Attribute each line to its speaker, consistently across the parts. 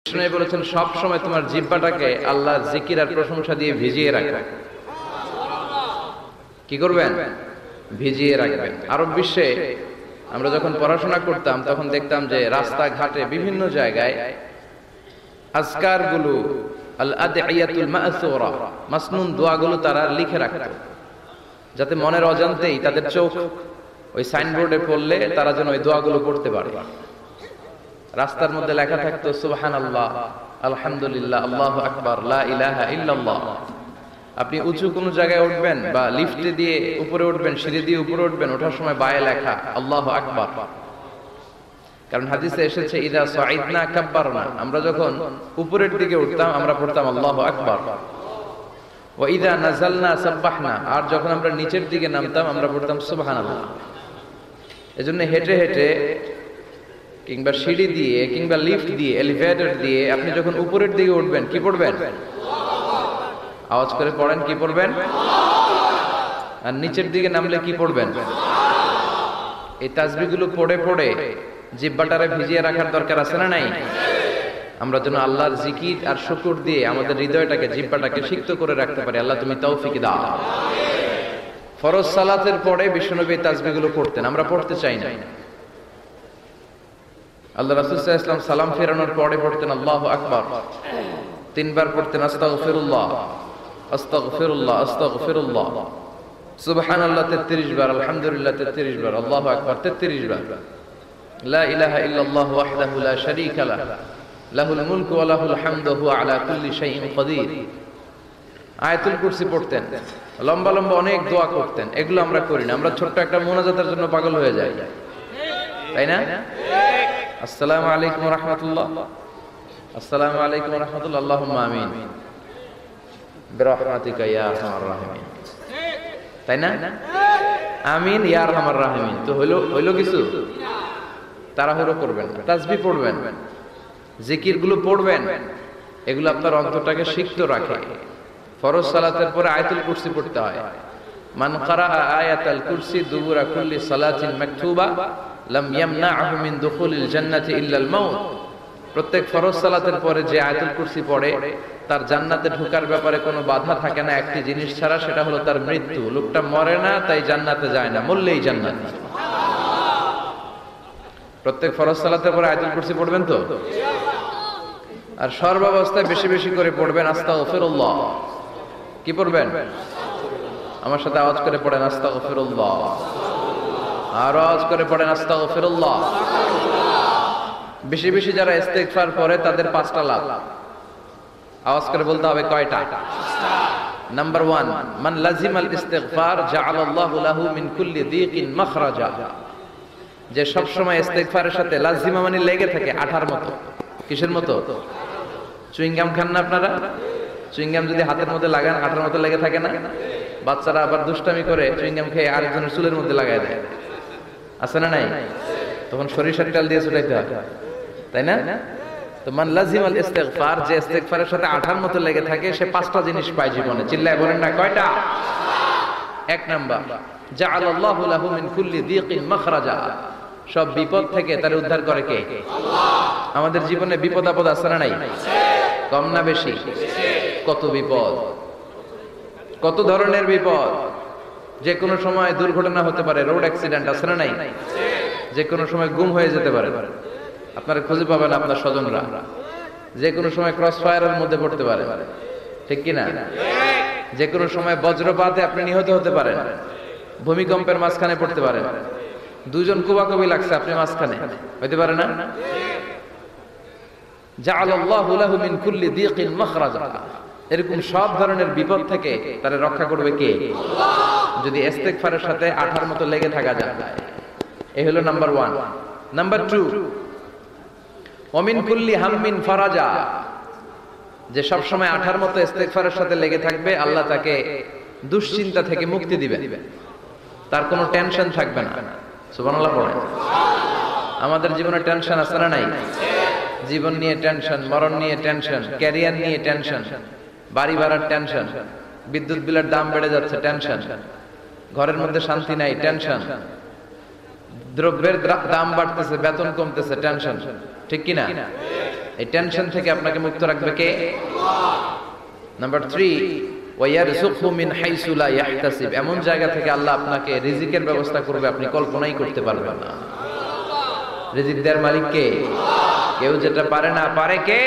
Speaker 1: কৃষ্ণ বলেছেন সব সময় তোমার জিহ্বাটাকে আল্লাহর জিকির আর প্রশংসা দিয়ে ভিজিয়ে রাখবে। কি করবেন? ভিজিয়ে রাখবেন। আরব বিশ্বে আমরা যখন পড়াশোনা করতাম তখন দেখতাম যে রাস্তাঘাটে বিভিন্ন জায়গায় আজকার গুলো আল আদঈয়াতুল মাসুরা মাসনুন দোয়াগুলো তারা লিখে রাখত, যাতে মনের অজান্তেই তাদের চোখ ওই সাইনবোর্ডে পড়লে তারা যেন ওই দোয়াগুলো পড়তে পারে। রাস্তার মধ্যে লেখা থাকতো সুবহানাল্লাহ, আলহামদুলিল্লাহ, আল্লাহু আকবার, লা ইলাহা ইল্লাল্লাহ। আপনি উঁচু কোন জায়গায় উঠবেন বা লিফটে দিয়ে উপরে উঠবেন, সিঁড়ি দিয়ে উপরে উঠবেন, ওঠার সময় বায়ে লেখা আল্লাহু আকবার। কারণ হাদিসে এসেছে ইদা সাইদনা কাব্বারনা, আমরা যখন উপরের দিকে উঠতাম আমরা পড়তাম আল্লাহু আকবার। ওয়া ইদা নাযালনা সাব্বাহনা, আর যখন আমরা নিচের দিকে নামতাম আমরা পড়তাম সুবহানাল্লাহ। এজন্য হেঁটে হেঁটে কিংবা সিঁড়ি দিয়ে কিংবা লিফট দিয়ে এলিভেটর দিয়ে আপনি যখন উপরের দিকে উঠবেন কি পড়বেন? আওয়াজ করে পড়েন, কি পড়বেন? আর নিচের দিকে নামলে কি পড়বেন? এই তাসবিহগুলো পড়ে পড়ে জিহ্বাটারে ভিজিয়ে রাখার দরকার আছে না নাই? আমরা যেন আল্লাহর জিকির আর শুকর দিয়ে আমাদের হৃদয়টাকে জিহ্বাটাকে সিক্ত করে রাখতে পারি। আল্লাহ তুমি তৌফিক দাও। ফরজ সালাতের পরে বিশ্বনবী তাসবিহগুলো পড়তেন, আমরা পড়তে চাই না। আল্লাহ রাসূল সাল্লাল্লাহু আলাইহি ওয়াসাল্লাম সালাম ফেরানোর পরে পড়তেন আল্লাহু আকবার, তিনবার পড়তেন আস্তাগফিরুল্লাহ, আস্তাগফিরুল্লাহ, আস্তাগফিরুল্লাহ, সুবহানাল্লাহ 33 বার, আলহামদুলিল্লাহ 33 বার, আল্লাহু আকবার 33 বার, লা ইলাহা ইল্লাল্লাহ ওয়াহদাহু লা শারীকা লাহু, লাহুল মুলকু ওয়া লাহুল হামদু ওয়া আলা কুল্লি শাইইন কাদির। আয়াতুল কুরসি পড়তেন, লম্বা লম্বা অনেক দোয়া করতেন। এগুলো আমরা করি না, আমরা ছোট্ট একটা মুনাজাতের জন্য পাগল হয়ে যাই, তাই না? আসসালামু আলাইকুম ওয়া রাহমাতুল্লাহ, আসসালামু আলাইকুম ওয়া রাহমাতুল্লাহ, আল্লাহুম্মা আমিন বিরহমাতিকা ইয়া আরহামার রাহিমিন, তাই না? আমিন ইয়া আরহামার রাহিমিন। তো হইলো কিছু? তাড়াহুড়ো করবেন না, তাসবিহ পড়বেন, জিকিরগুলো পড়বেন, এগুলো আপনার অন্তরটাকে সিক্ত রাখে। ফরজ সালাতের পরে আয়াতুল কুরসি পড়তে হয়। মান ক্বারাআ আয়াতাল কুরসি দুবুরা কুল্লি সালাতিন মাকতুবা লাম ইয়ামনাহু মিন দুখুলিল জান্নাতি ইল্লাল মাউত। প্রত্যেক ফরজ সালাতের পরে যে আয়াতুল কুরসি পড়ে তার জান্নাতে ঢোকার ব্যাপারে কোনো বাধা থাকে না একটি জিনিস ছাড়া, সেটা হলো তার মৃত্যু। লোকটা মরে না তাই জান্নাতে যায় না, মরলেই জান্নাত। প্রত্যেক ফরজ সালাতের পরে আয়াতুল কুরসি পড়বেন তো? আর সর্বাবস্থায় বেশি বেশি করে পড়বেন আস্তাগফিরুল্লাহ। কি পড়বেন? আমার সাথে আওয়াজ করে পড়েন আস্তাগফিরুল্লাহ, আর আওয়াজ করে পড়েন আস্তাগফিরুল্লাহ। বেশি বেশি যারা ইস্তিগফার করে তাদের 5টা লাভ। আওয়াজ করে বলতে হবে কয়টা? নাম্বার 1, মান লাজিমাল ইস্তিগফার জাআলাল্লাহু লাহু মিন কুল্লি দীকিন মাখরাজা। যে সব সময় ইস্তিগফারের সাথে লাজিমা মানে লেগে থাকে, আঠার মতো। কিসের মতো? চুইংগাম খান না আপনারা? চুইংগাম যদি হাতের মধ্যে লাগান আঠার মতো লেগে থাকে না? বাচ্চারা আবার দুষ্টামি করে চুইংগাম খেয়ে আরেকজনের চুলের মধ্যে লাগায় দেয়, আছে না নাই? তখন সরিষার তেল দিয়ে ছুটাইতে হয়, তাই না? তো মান লাজিমাল ইস্তিগফার, যে ইস্তিগফারের সাথে আঠার মতো লেগে থাকে সে 5টা জিনিস পায় জীবনে। চিল্লায় বলেন না কয়টা? 1 নাম্বার, জাআলাল্লাহু লাহু মিন কুল্লি দীকিন মাখরাজা। সব বিপদ থেকে তার উদ্ধার করে কে? আল্লাহ। আমাদের জীবনে বিপদ আপদ আছে না নাই? কম না বেশি? কত বিপদ, কত ধরনের বিপদ। যে কোনো সময় দুর্ঘটনা হতে পারে, রোড অ্যাক্সিডেন্ট আছে না নাই? যে কোনো সময় গুম হয়ে যেতে পারে, আপনারা খুঁজে পাবেন আপনার স্বজনরা। যে কোনো সময় ক্রস ফায়ারের মধ্যে পড়তে পারে, ঠিক কি না? যে কোনো সময় বজ্রপাতে আপনি নিহত হতে পারেন, ভূমিকম্পের মাঝখানে পড়তে পারেন, দুজন কুবাকুবি লাগছে আপনি মাঝখানে, হইতে পারে না? জাআলাল্লাহু লাহু মিন কুল্লি দীকিন মাখরাজা। এরকম সব ধরনের বিপদ থেকে তারে রক্ষা করবে কে? আল্লাহ। যদি ইস্তিগফারের সাথে আঠার মতো লেগে থাকা যায়। এই হলো নাম্বার 1। নাম্বার 2, ওয়া মিন কুল্লি হাম্মিন ফারাজা। যে সব সময় আঠার মতো ইস্তিগফারের সাথে লেগে থাকবে, আল্লাহ তাকে দুশ্চিন্তা থেকে মুক্তি দিবেন, তার কোনো টেনশন থাকবে না। সুবহানাল্লাহ পড়েন। আমাদের জীবনে টেনশন আছে না নাই? জীবন নিয়ে টেনশন, মরণ নিয়ে টেনশন, ক্যারিয়ার নিয়ে টেনশন, বাড়ি ভাড়ার টেনশন, বিদ্যুৎ বিলের দাম বেড়ে যাচ্ছে টেনশন, ঘরের মধ্যে শান্তি নাই টেনশন, দ্রব্যের দাম বাড়তেছে, বেতন কমতেছে টেনশন, ঠিক কি না? এই টেনশন থেকে আপনাকে মুক্ত রাখবে কে? নাম্বার 3, ওয়ায়ারযুকহু মিন হাইসু লা ইয়াহতাসিব, এমন জায়গা থেকে আল্লাহ আপনাকে রিজিকের ব্যবস্থা করবে আপনি কল্পনাই করতে পারবেন না। রিজিক দেওয়ার মালিক কে? কেউ যেটা পারে না, পারে কে?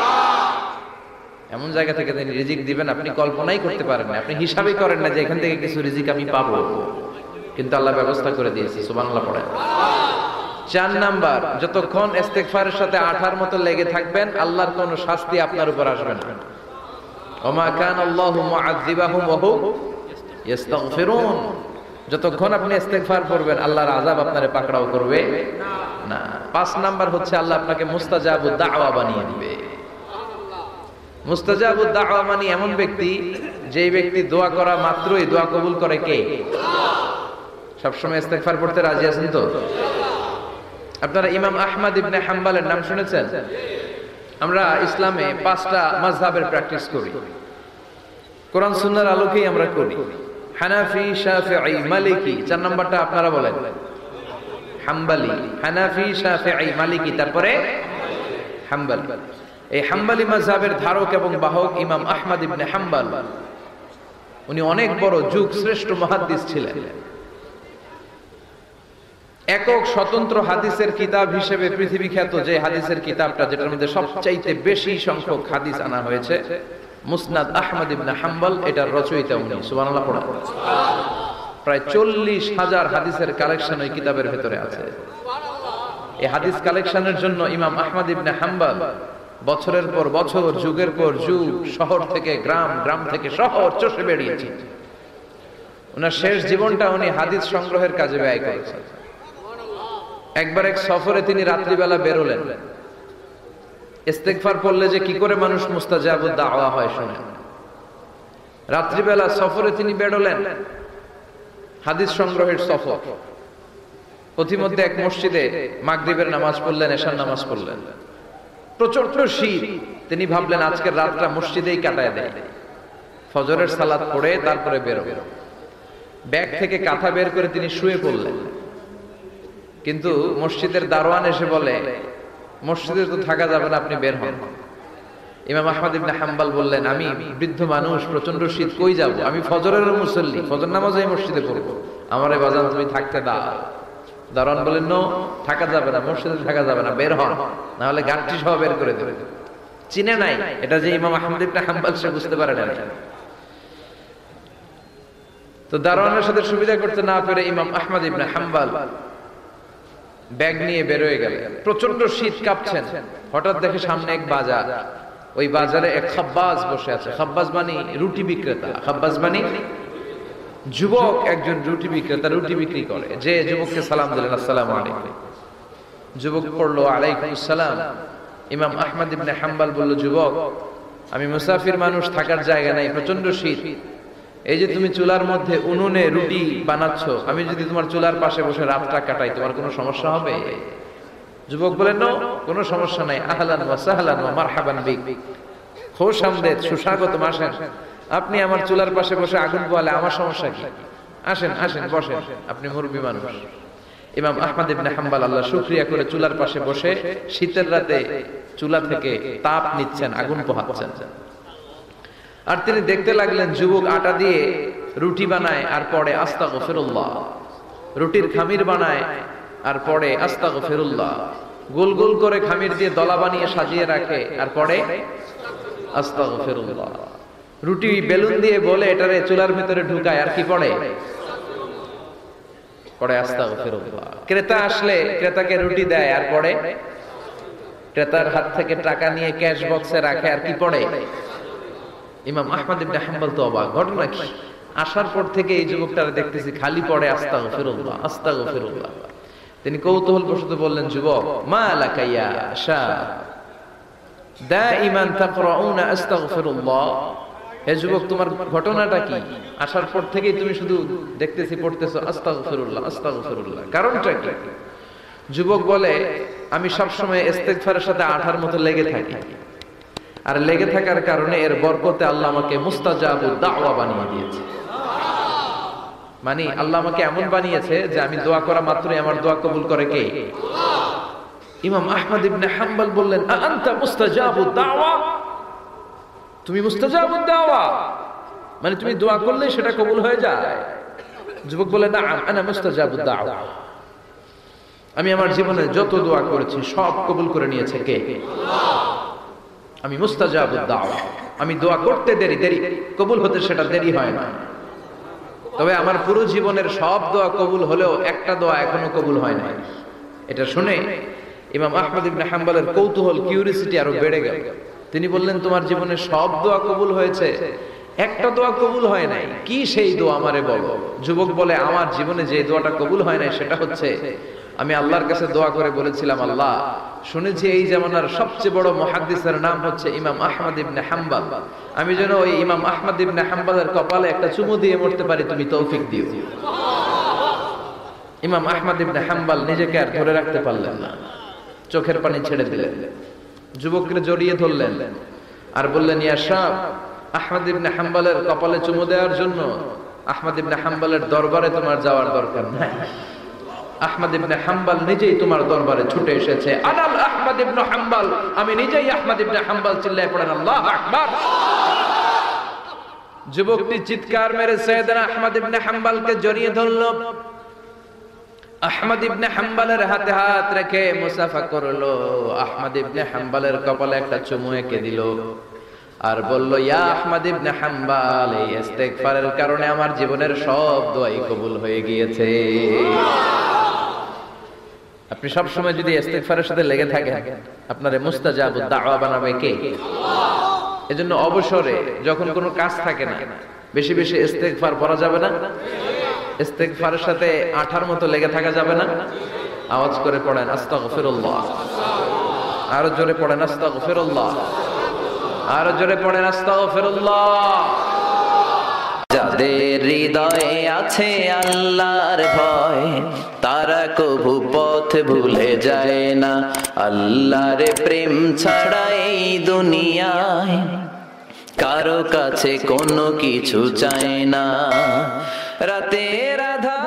Speaker 1: এমন জায়গা থেকে তিনি রিজিক দিবেন আপনি কল্পনাই করতে পারেন না, আপনি হিসাবই করেন না যে এখান থেকে কিছু রিজিক আমি পাবো, কিন্তু আল্লাহ ব্যবস্থা করে দিয়েছে। সুবহানাল্লাহ পড়েন। 4 নাম্বার, যতক্ষণ ইস্তিগফারের সাথে আঠার মতো লেগে থাকবেন আল্লাহর কোনো শাস্তি আপনার উপর আসবে না। ওমা কান আল্লাহু মুআযযিবাহুম ওয়া হুম ইস্তাগফিরুন, যতক্ষণ আপনি ইস্তিগফার করবেন আল্লাহর আযাব আপনারে পাকড়াও করবে না। 5 নাম্বার হচ্ছে আল্লাহ আপনাকে মুস্তাজাবুদ দাওয়া বানিয়ে দিবে। মুস্তাজাবুদ দাওয়া মানে এমন ব্যক্তি, যেই ব্যক্তি দোয়া করা মাত্রই দোয়া কবুল করে কে? সবসময় ইস্তিগফার পড়তে রাজি আছেন তো? আপনারা ইমাম আহমদ ইবনে হাম্বলের নাম শুনেছেন? আমরা ইসলামে 5টা মাযহাবের প্র্যাকটিস করি, কোরআন সুন্নাহর আলোকেই আমরা করি। হানাফি, শাফিঈ, মালিকি। 4 নাম্বারটা আপনারা বলেন। হাম্বলি, হানাফি, শাফিঈ, মালিকি, তারপরে হাম্বলি। এই হাম্বলি মাযহাবের ধারক এবং বাহক ইমাম আহমদ ইবনে হাম্বল, উনি অনেক বড় যুগ শ্রেষ্ঠ মুহাদ্দিস ছিলেন। একক স্বতন্ত্র হাদিসের কিতাব হিসেবে পৃথিবী খ্যাত যে হাদিসের কিতাবটা, যেটার মধ্যে সবচাইতে বেশি সংখ্যক হাদিস আনা হয়েছে, মুসনাদ আহমদ ইবনে হাম্বল, এটার রচয়িতা উনি। সুবহানাল্লাহ পড়া। প্রায় 40,000 হাদিসের কালেকশন ওই কিতাবের ভেতরে আছে। এই হাদিস কালেকশনের জন্য ইমাম আহমদ ইবনে হাম্বল বছরের পর বছর, যুগের পর যুগ, শহর থেকে গ্রাম, গ্রাম থেকে শহর চষে বেরিয়েছেন। ওনার শেষ জীবনটা উনি হাদিস সংগ্রহের কাজে ব্যয় করেছেন। একবার এক সফরে তিনি রাত্রিবেলা বেরোলেন। ইস্তিগফার পড়লে যে কি করে মানুষ মুস্তাজাবুদ দাওয়া হয় শুনেন। রাত্রিবেলা সফরে তিনি বেরোলেন, হাদিস সংগ্রহের সফর। পথিমধ্যে এক মসজিদে মাগরিবের নামাজ পড়লেন, এশার নামাজ পড়লেন। প্রচন্ড শীত, তিনি ভাবলেন আজকের রাতটা মসজিদেই কাটায় দেয়, ফজরের সালাত পড়ে তারপরে বেরোবেন। ব্যাগ থেকে কাঁথা বের করে তিনি শুয়ে পড়লেন। কিন্তু মসজিদের দারোয়ান এসে বলে, মসজিদে তো থাকা যাবে না, আপনি বের হন। ইমাম আহমদ ইবনে হাম্বল বললেন, আমি বৃদ্ধ মানুষ, প্রচন্ড শীত, কই যাব? আমি ফজরের মুসল্লি, ফজর নামাজে এই মসজিদে পড়বো, আমারে বাজান তুমি থাকতে দাও। দারোয়ান বলেন, নো, থাকা যাবে না, মসজিদে থাকা যাবে না, বের হন, না হলে গাঁটটি সহ বের করে দেবে। চিনে নাই এটা যে ইমাম আহমদ ইবনে হাম্বল, সে বুঝতে পারে না। তো দারোয়ানের সাথে সুবিধা করতে না পেরে ইমাম আহমদ ইবনে হাম্বল ব্যাগ নিয়ে বের হয়ে গেলেন। প্রচন্ড শীত, কাঁপছেন। হঠাৎ দেখে সামনে এক বাজার, ওই বাজারে এক খাব্বাজ বসে আছে। খাব্বাজ মানে রুটি বিক্রেতা। খাব্বাজ মানে যুবক, একজন রুটি বিক্রেতা, রুটি বিক্রি করে। যে যুবককে সালাম দিলেন, আসসালামু আলাইকুম। যুবক পড়লো, আলাইকুম আসসালাম। ইমাম আহমদ ইবনে হাম্বল বলল, যুবক, আমি মুসাফির মানুষ, থাকার জায়গা নাই, প্রচন্ড শীত। এই যে তুমি চুলার মধ্যে উনুনে রুটি বানাচ্ছ, আমি যদি তোমার চুলার পাশে বসে রাতটা কাটাই, তোমার কোনো সমস্যা হবে? যুবক বলেন, নো, কোনো সমস্যা নাই। আহলান ওয়া সাহলান ওয়া মারহাবান বিক, খোশ আমদেদ, সুস্বাগতম, আসেন। আপনি আমার চুলার পাশে বসে আগুন পোয়ালে আমার সমস্যা কি? আসেন, আসেন, বসেন, আপনি মুরব্বী মানুষ। ইমাম আহমদ ইবনে হাম্বল আল্লাহ শুকরিয়া করে চুলার পাশে বসে শীতের রাতে চুলা থেকে তাপ নিচ্ছেন, আগুন পোহাচ্ছেন। আর তিনি দেখতে লাগলেন যুবক আটা দিয়ে রুটি বানায় আর পরে আস্তাগফিরুল্লাহ, রুটির খামির বানায় আর পরে আস্তাগফিরুল্লাহ, গোল গোল করে খামির দিয়ে দলা বানিয়ে সাজিয়ে রাখে আর পরে আস্তাগফিরুল্লাহ, রুটি বেলুন দিয়ে বলে এটারে চুলার ভিতরে ঢুকায় আর কি পড়ে পরে আস্তাগফিরুল্লাহ। ক্রেতা আসলে ক্রেতাকে রুটি দেয় আর পরে ক্রেতার হাত থেকে টাকা নিয়ে ক্যাশ বক্সে রাখে আর কি পড়ে। ইমাম আহমদ ইবনে হাম্বল তো অবাক, ঘটনা কি? আসার পর থেকে এই যুবকটারে দেখতেছি খালি পড়ে আস্তাগফিরুল্লাহ, আস্তাগফিরুল্লাহ। তিনি কৌতূহলবশত বললেন, যুবক, মা লাকা ইয়া শাব দাইমান তাকরাউনা আস্তাগফিরুল্লাহ, হে যুবক, তোমার ঘটনাটা কি? আসার পর থেকেই তুমি শুধু দেখতেছি পড়তেছো আস্তাগফিরুল্লাহ, আস্তাগফিরুল্লাহ, কারণটা কি? যুবক বলে, আমি সবসময় ইস্তিগফারের সাথে আঠার মতো লেগে থাকি, আর লেগে থাকার কারণে এর বরকতে আল্লাহ আমাকে মুস্তাজাবুদ দাওয়া বানিয়ে দিয়েছে। মানে আল্লাহ আমাকে এমন বানিয়েছে যে আমি দোয়া করা মাত্রই আমার দোয়া কবুল করে কে? ইমাম আহমদ ইবনে হাম্বল বললেন, আনতা মুস্তাজাবুদ দাওয়া, তুমি মুস্তাজাবুদ দাওয়া, মানে তুমি দোয়া করলে সেটা কবুল হয়ে যায়? যুবক বলে, না, আনা মুস্তাজাবুদ দাওয়া, আমি আমার জীবনে যত দোয়া করেছি সব কবুল করে নিয়েছে কে? আমি মুস্তাজাবুদ দাওয়া, আমি দোয়া করতে দেরি কবুল হতে সেটা দেরি হয় না। তবে আমার পুরো জীবনের সব দোয়া কবুল হলেও একটা দোয়া এখনো কবুল হয় নাই। এটা শুনে ইমাম আহমদ ইবনে হাম্বলের কৌতূহল, কিউরিসিটি আরো বেড়ে গেল। তিনি বললেন, তোমার জীবনে সব দোয়া কবুল হয়েছে, একটা দোয়া কবুল হয় নাই, কি সেই দোয়া আমারে বলো। যুবক বলে, আমার জীবনে যে দোয়াটা কবুল হয় নাই সেটা হচ্ছে, আমি আল্লাহর কাছে দোয়া করে বলেছিলাম, আল্লাহ, শুনেছি এই জামানার সবচেয়ে বড় মুহাদ্দিসের নাম হচ্ছে ইমাম আহমদ ইবনে হাম্বল, আমি যেন ওই ইমাম আহমদ ইবনে হাম্বলের কপালে একটা চুমু দিয়ে মরতে পারি, তুমি তৌফিক দিও। ইমাম আহমদ ইবনে হাম্বল নিজেকে আর ধরে রাখতে পারলেন না, চোখের পানি ছেড়ে দিলেন, যুবককে জড়িয়ে ধরলেন আর বললেন, ইয়া শাব, আহমদ ইবনে হাম্বলের কপালে চুমু দেওয়ার জন্য আহমদ ইবনে হাম্বলের দরবারে তোমার যাওয়ার দরকার নাই, আহমদ ইবনে হাম্বল নিজেই তোমার দরবারে ছুটে এসেছে। আনাল আহমদ ইবনে হাম্বল, আমি নিজেই আহমদ ইবনে হাম্বল। চিল্লায়ে পড়েন আল্লাহু আকবার। যুবকটি চিৎকার মেরে সাইয়েদনা আহমদ ইবনে হাম্বলকে জড়িয়ে ধরল, আহমদ ইবনে হাম্বলের হাতে হাত রেখে মুসাফা করলো, আহমদ ইবনে হাম্বলের কপালে একটা চুমু এঁকে দিল আর বলল, ইয়া আহমদ ইবনে হাম্বল, এই ইস্তেগফারের কারণে আমার জীবনের সব দোয়াই কবুল হয়ে গিয়েছে। আপনি সব সময় যদি ইস্তেগফারের সাথে লেগে থাকেন, আপনারে মুস্তাজাবুদ দাওয়া বানাবে কে? আল্লাহ। এজন্য অবসরে যখন কোনো কাজ থাকে না, বেশি বেশি ইস্তেগফার পড়া যাবে না? ইস্তেগফারের সাথে আঠার মতো লেগে থাকা যাবে না? আওয়াজ করে পড়েন আস্তাগফিরুল্লাহ, আরো জোরে পড়েন আস্তাগফিরুল্লাহ, আরো জোরে পড়েন আস্তাগফিরুল্লাহ।
Speaker 2: যাদের হৃদয়ে আছে আল্লাহর ভয়, তারা কভু পথ ভুলে যায় না। আল্লাহর প্রেম ছাড়া এই দুনিয়ায় কারো কাছে কোনো কিছু চায় না। রাতের আধার